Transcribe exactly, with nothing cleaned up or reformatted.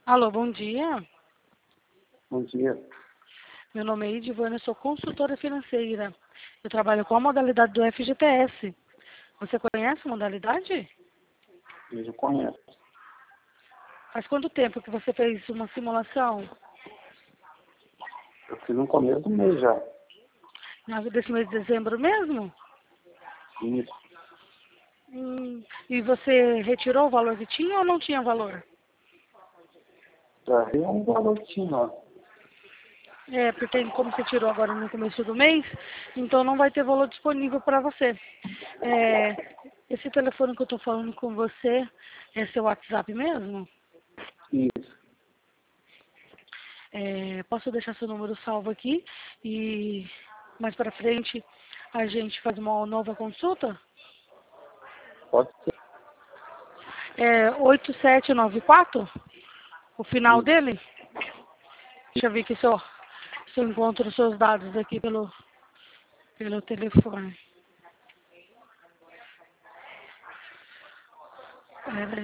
Alô, bom dia. Bom dia. Meu nome é Edivana, eu sou consultora financeira. Eu trabalho com a modalidade do F G T S. Você conhece a modalidade? Eu conheço. Faz quanto tempo que você fez uma simulação? Eu fiz no começo do mês já. Na desse mês de dezembro mesmo? Isso. Hum, e você retirou o valor que tinha ou não tinha valor? Já vi um valor que tinha lá. É, porque como você tirou agora no começo do mês, então não vai ter valor disponível para você. É, esse telefone que eu estou falando com você é seu WhatsApp mesmo? Isso. É, posso deixar seu número salvo aqui e mais para frente a gente faz uma nova consulta? Pode ser. É oito sete nove quatro, o final Isso. dele? Deixa eu ver aqui se eu, se eu encontro os seus dados aqui pelo, pelo telefone. Pera